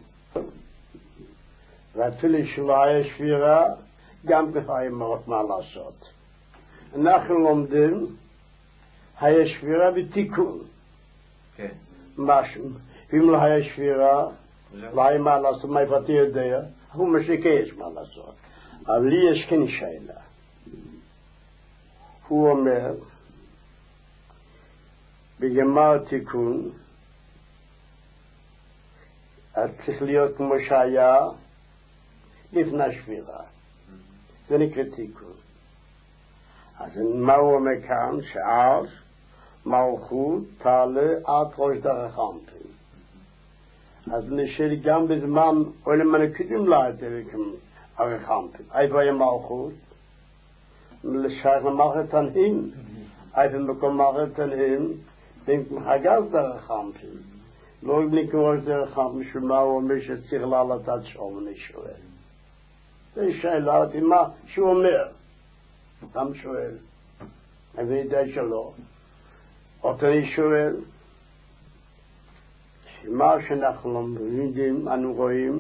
ואפילו שלא היה שבירה, גם ככה היה מאוד מה לעשות. אנחנו לומדים, היה שבירה בתיקון. כן. משהו. אם לא היה שבירה, לא היה מה לעשות, מה יפתי יודע, הוא משיקה יש מה לעשות. אבל לי יש כן שאלה. הוא אומר, בגמר תיקון, אז צריך להיות כמו שהיה לפני שבירה. זה נקרא תיקון. אז מה הוא אומר כאן? שאז מלכות תעלה עד ראש דרך אנפין. אז נשאר גם בזמן עולם הנקודים להדלקם ערך אנפין. איפה היה מלכות? לשייך למערכת הנהים. איפה מקום מערכת הנהים? במקום הגז דרך אנפין. לא במקום ראש דרך אנפין, שמה הוא אומר שצריך לעלות עד שום, אני שואל. זה שאלה אותי מה שהוא אומר. גם שואל. אני יודע שלא. אותו אני שואל, שמה שאנחנו לומדים, אנו רואים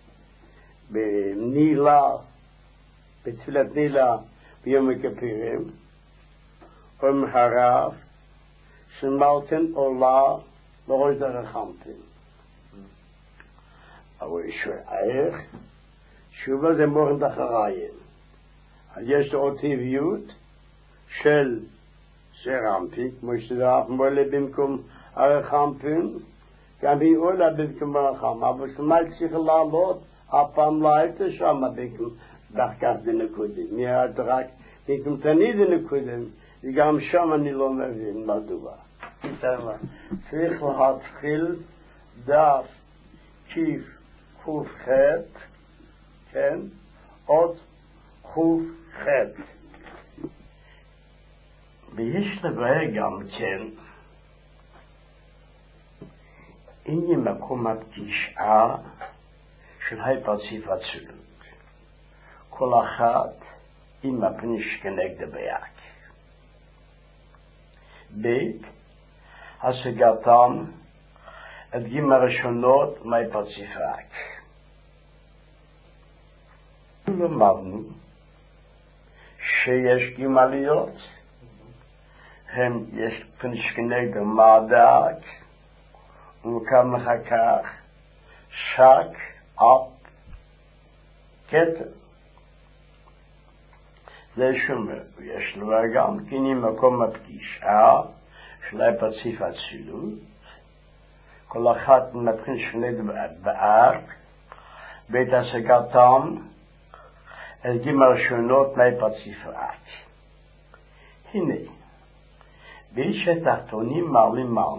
בנילה, בתפילת נילה ביום הכיפורים, אומרים הרב, שמלכות עולה לראש דרך אנפין. אבל אני שואל, איך? שובה זה מורד אחריים. אז יש לו טבעיות של שער אנפין, כמו שזה עולה במקום ערך אנפין, גם היא עולה במקום ערך אנפין, אבל שמה צריך לעלות, הפעם לא הייתה שם במקום דרכת דנקודים, מיד רק במקום תניד דנקודים, וגם שם אני לא מבין מדוע. צריך להתחיל דף כיף חוף חט, כן? עוד חוף חט. ויש לבאר גם כן, אין מקום הפגישה של הפרצוף הצלות. כל אחת עם הפניש כנגד ביק. בית, השגתם את גימל הראשונות מהפרצוף רק. למדנו שיש גימליות, הם יש פניש כנגד מעדק, ומכאן לך כך, שק, אפ, כתר. זה שומר, ויש לו גם כן מקום הפגישה של הפרצוף הצלות, כל אחת מפניש כנגד באר, בית השגתם, את גימל הראשונות מהפרצוף רק. הנה, באיש התחתונים מעלים מעם,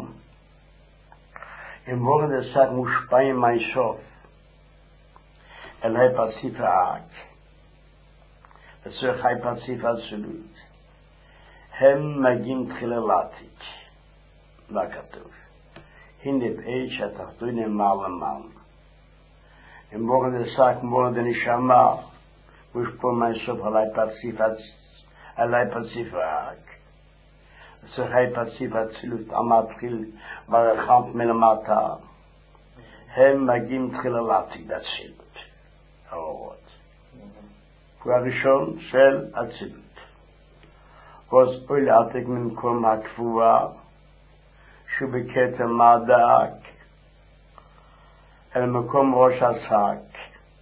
הם מורד עסק מושפעים מהסוף אל הפרצוף רק, וצריך הפרצוף הצלות. הם מגיעים תחילה לעתיק, לא כתוב. הנה באיש התחתונים מעלים מעם, הם מורד עסק מורד הנשמה, מושפע מהסוף על הפרצוף רק. צריך הפרצוף הצלות המתחיל ברחמת מלמטה, הם מגיעים תחילה לעתיק בצלות, האורות. הוא הראשון של הצלות. ואז הוא לעתיק ממקום הקבועה, שהוא בכתר מעדק, אל מקום ראש השק,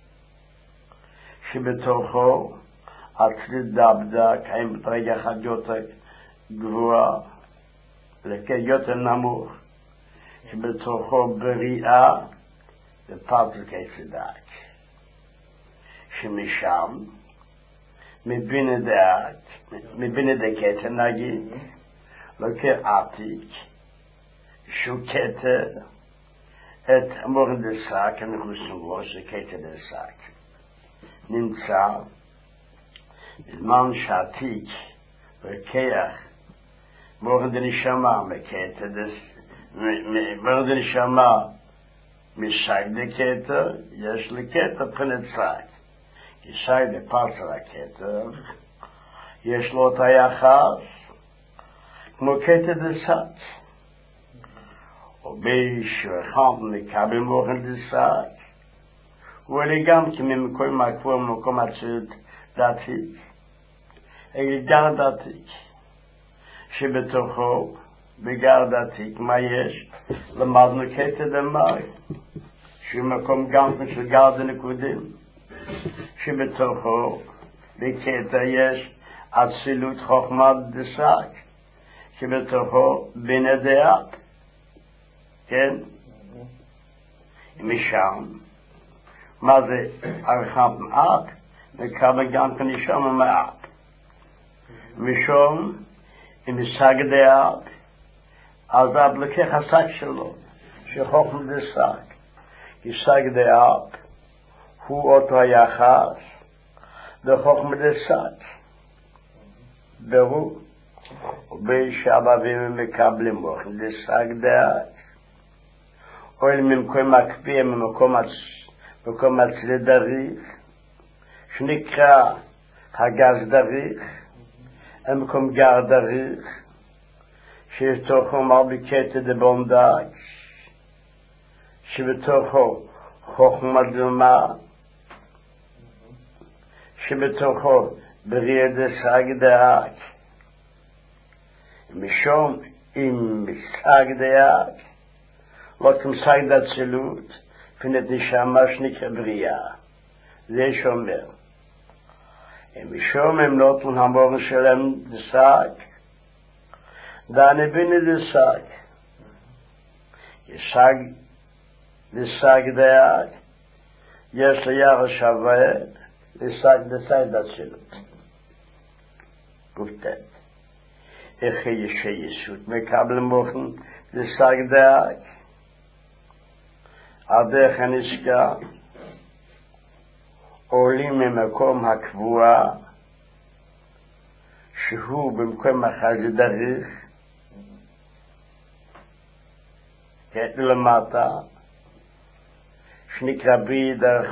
שבתוכו הצלות דבדק, עם דרגה אחת יותר גבוהה, יותר נמוך, שבתוכו בריאה ופרצוקי צדק. שמשם, מבין דעת, מבין דקת נגיד, לוקח עתיק, שהוא כתר, את מורד דסק, אנחנו סוגרו שכתר דסק. נמצא, בזמן שעתיק, לוקח morgen de nishama mekete des morgen de nishama misag de kete yesh le kete pnetzak yisag de parsa kete yesh lo tayachas mokete de sat ובייש חם לקבל מוכן דסק וגם כמם כל מקום מקום עצות דתי גר דתי שבתוכו בגר דתי מה יש למדנו קטע דמאי שמקום גם של גר דנקודים שבתוכו בקטע יש אצילות חוכמה דסק שבתוכו בינה דעת כן? משם, מה זה ערכת מעט? וכמה גם כן נשאר מעט. משום, אם ישג דעת, אז הבלקח השק שלו, שחוכם דשק. ישג דעת, הוא אותו היחס, וחוכם דשק. ברור, ובשבבים מקבלים מוכן דשק דעת. אוהל ממקום מקפיא ממקום מקום הצלי דריך שנקרא הגז דריך המקום גר דריך שבתוכו מרבי קטע דבונדק שבתוכו חוכמה דומה שבתוכו בריאה דסג דאק משום אם סג דאק לא תמסג דצילות פנת נשמה שנקרא בריאה. זה שומר. משום הם לא תון המורן שלהם דסק, דענה ביני דסק. יסג דסק דאק, יש ליחס שווה דסק דסק דצילות. גופתת. איך יש יסות מקבל מוכן דסק דאק, הדרך הנשקע עולים ממקום הקבועה שהוא במקום החג דריך כעת למטה שנקרא בי דרך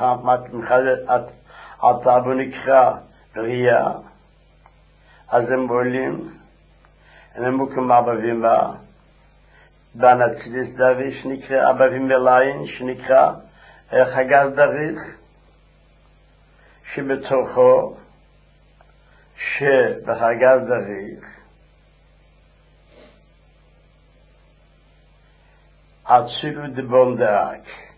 אתה בו נקרא בריאה אז הם עולים הם מוקם אבבים בה בנצליס דריך שנקרא אבבים וליין שנקרא חגז דריך שבתוכו שבחגז דריך אצילו דבונדק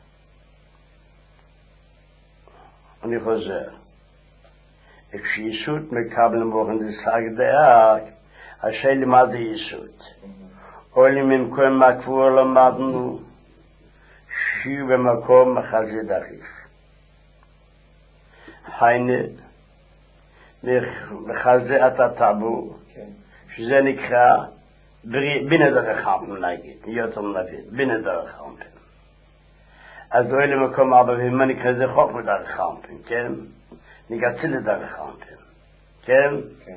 אני חוזר כשיסות מקבל מוכן דסג דאק השאלה מה זה יסות עולים ממקום מקבור למדנו שיהיו במקום מחזה דריך היינה מחזה את הטאבו שזה נקרא בינה דרך חמפן נגיד יותר נבין בינה דרך חמפן אז רואה למקום אבא ומה נקרא זה חוק מדרך חמפן כן נגציל לדרך חמפן כן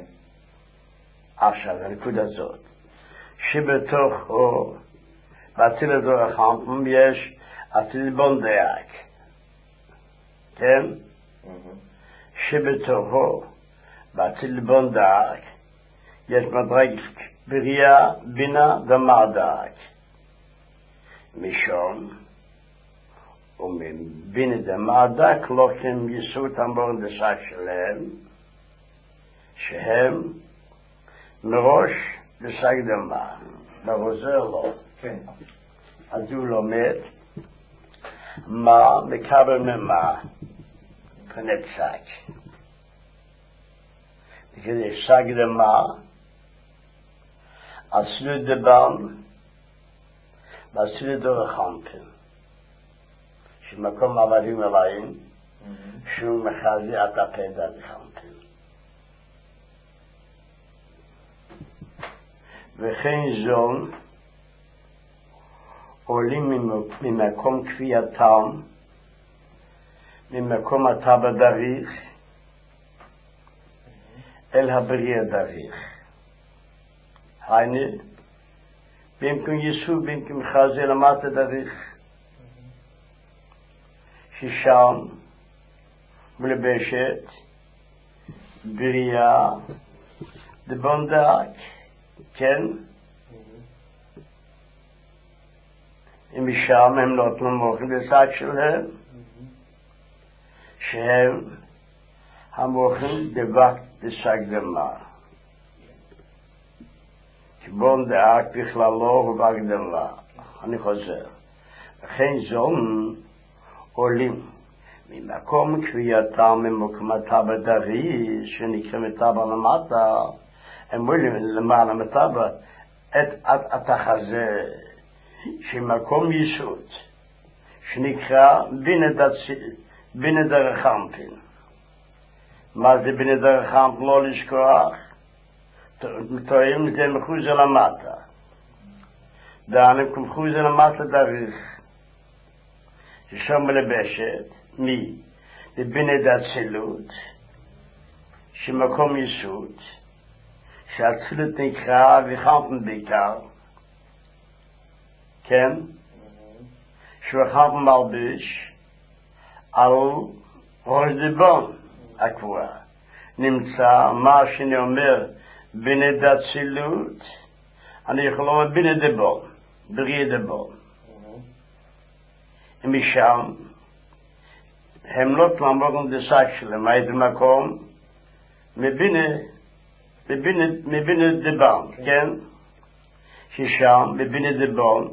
עכשיו הנקודה הזאת שבתוכו בציל לדרך חמפן יש אציל בונדק כן שבתוכו בציל בונדק יש מדרג בריאה בינה דמעדק משום ומבינה דמעדק לוקחים יסות המורן דסק שלהם שהם מראש דסק דמה ועוזר לו אז הוא לומד מה מקבל ממה פנצק וכדי סק דמה אסלו דבן ואסלו דרך חמפן שמקום עבדים אליים שהוא מחזי את הפדה לחמפן וכן זון עולים ממקום כפייתם ממקום הטבע דריך אל הבריאה דריך Heine, במקום יסוד, במקום חזה למטה דריך, ששם, מלבשת, בריאה, דבונדק, כן? ומשם הם נותנים מוחים לצד שלהם, שהם המוחים דבק דשק דמה. כבון דאק בכללו ובהקדמה. אני חוזר. לכן זון עולים ממקום קביעתם ממוקמתה בדרי, שנקרא מטבע למטה, הם עולים למעלה מטבע, את החזה, שמקום יסוד, שנקרא בינה דרך אנפין. מה זה בינה דרך אנפין? לא לשכוח, תואם זה מחוזה למטה. דאנו כמחוזה למטה דריך, ששם מלבשת, מי? לבינה דצילות, שמקום יסוד, שהצילות נקרא וחנפין בעיקר, כן? שוחנפין מלביש על ראש דבון הקבועה. נמצא מה שאני אומר בינה דצילות, אני יכול לומר בינה דבון, בריאה דבון. ומשם הם לא תלמוד דשק שלהם, הייתי מקום מבינה, מבינה, מבינה דבון, כן? ששם מבינה דבון,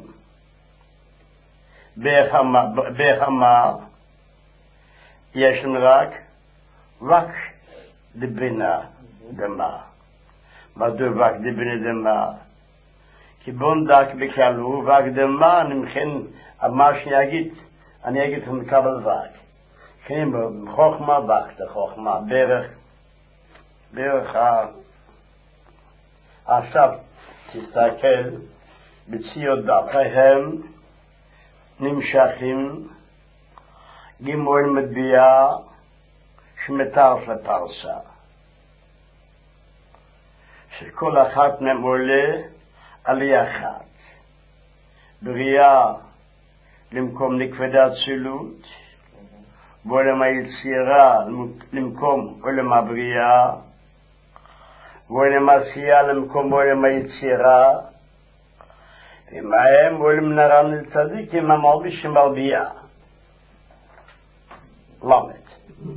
בהחמה יש לנו רק רק דבינה דמה. מדוע רק דבינה דמה? כי בון דק בקלו והקדמה נמכן מה שאני אגיד, אני אגיד לכם מקבל וק. כן, חוכמה וק, זה חוכמה, בערך, בערך ה... עכשיו תסתכל בציוד דפיהם נמשכים גימול מטביע שמתרס לפרסה, שכל אחת מהם עולה עלי אחת, בריאה למקום נקבדה צילות, ועולם היצירה למקום עולם הבריאה, ועולם עשייה למקום עולם היצירה, ומהם עולם נרם לצדיקים המלבישים מלביעה. למד.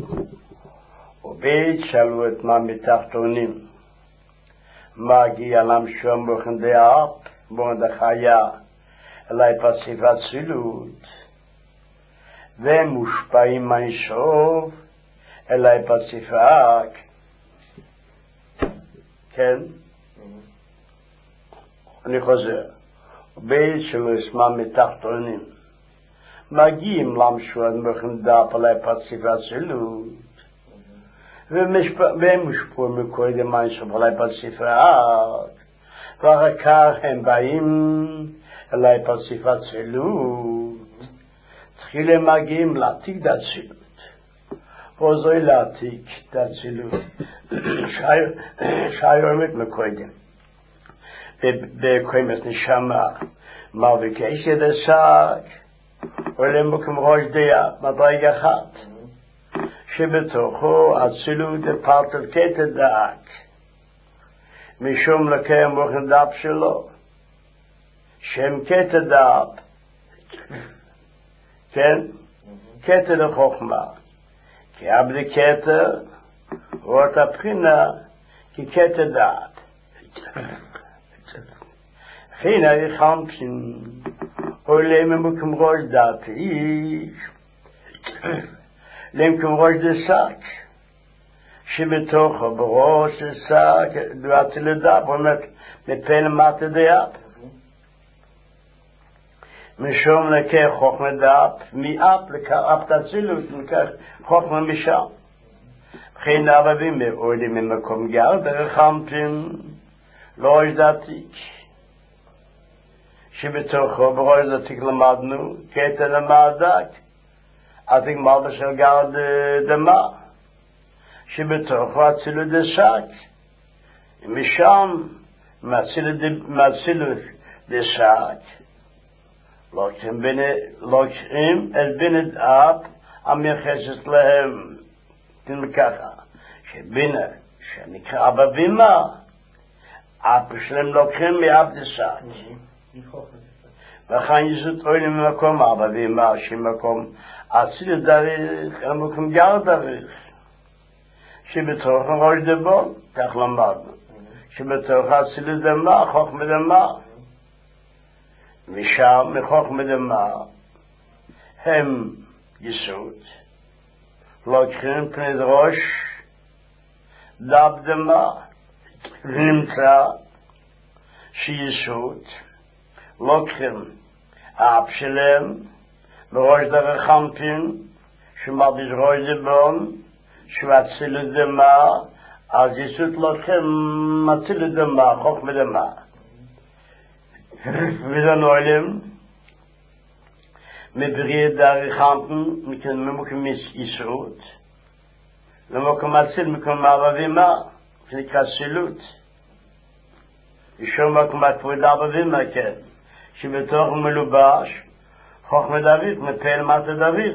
ובית שאלו את מה מתחתונים, מגיע למשום בוכן דאפ, בוכן דחיה, אלי פסיף הצילות, ומושפעים מהשוב, אלי פסיף האק. כן? אני חוזר. בית שלו אסמה מתחתונים, מגיעים למשום בוכן דאפ, אלי פסיף הצילות, והם מושפעו מקודם מהשוב, אלי פסיף האק. ואחר כך הם באים אלי פסיף הצילות, תחילה מגיעים לעתיק דצילות, וזוי לעתיק דצילות, שהיומית מקודם, בקומס נשמה, מלביקש ידשק, עולם בקום ראש דיה, מדרג אחת, שבתוכו הצילות הפרטל קטע דאק, משום לקיים בוכן דאפ שלו, שם קטע דאפ, כן? קטע לחוכמה, כי עבדי קטע, רואות הבחינה, כי קטע דאפ. חינה יחמפים, עולה ממקום ראש דאפ, איש, למקום ראש דשק, שבתוכו בראש דשק, דואצי לדאפ, אומרת, מפה למטה דאפ. משום לקח חוכמה דאפ, מאפ לקח תצילות, לקח חוכמה משם. וכן ערבים עולים ממקום גר, דרך חמפים, לא ידעתיק. שבתוכו בראש דעתיק למדנו, קטע למדק, עתיק מלבה של גר דמה. שבתוכו הצילות דשק. משם מצילו דשק, לוקחים את בינת אב המייחסת להם, תן ככה, שבינה שנקרא אבא ואמא, אבא שלהם לוקחים מאב דשק. וכאן יזות אוי למקום אבא ואמא, שמקום אציל דריך, המקום גר דריך, שבתוך ראש דבון, כך למדנו, שבתוך אציל דמה, חוכמה דמה, משם, מחוכמה דמה, הם יסוד, לוקחים פני ראש, דב דמה, נמצא, שיסוד, לוקחים אב שלהם, בראש דרך חמפין, שמרביש ראש דבון, שואציל דמה, אז יסוד לוקחים מציל דמה, חוכמה דמה. וזה נועלים, מבריאה דרך חמפין, ממוקם יסוד, למוקם מציל, מקום אבא ואמא, שנקרא סילות. ישום מקום הכבוד אבא ואמא, כן. שבתוך מלובש, חוכמה דוד, מפל מטה דוד,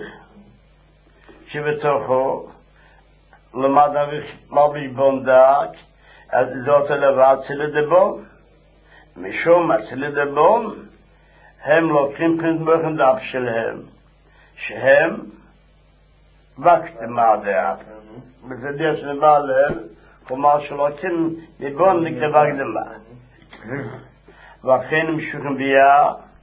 שבתוכו, למד דוד מרביש בונדק, אז זאת לבד צילדבון, משום הצילדבון, הם לוקחים פנדבוכן דאב שלהם, שהם וקט מעדאב, וזה דיה שנבא להם, כלומר שלוקחים מבון נקרא וקדמה. וכן הם שוכים ביה,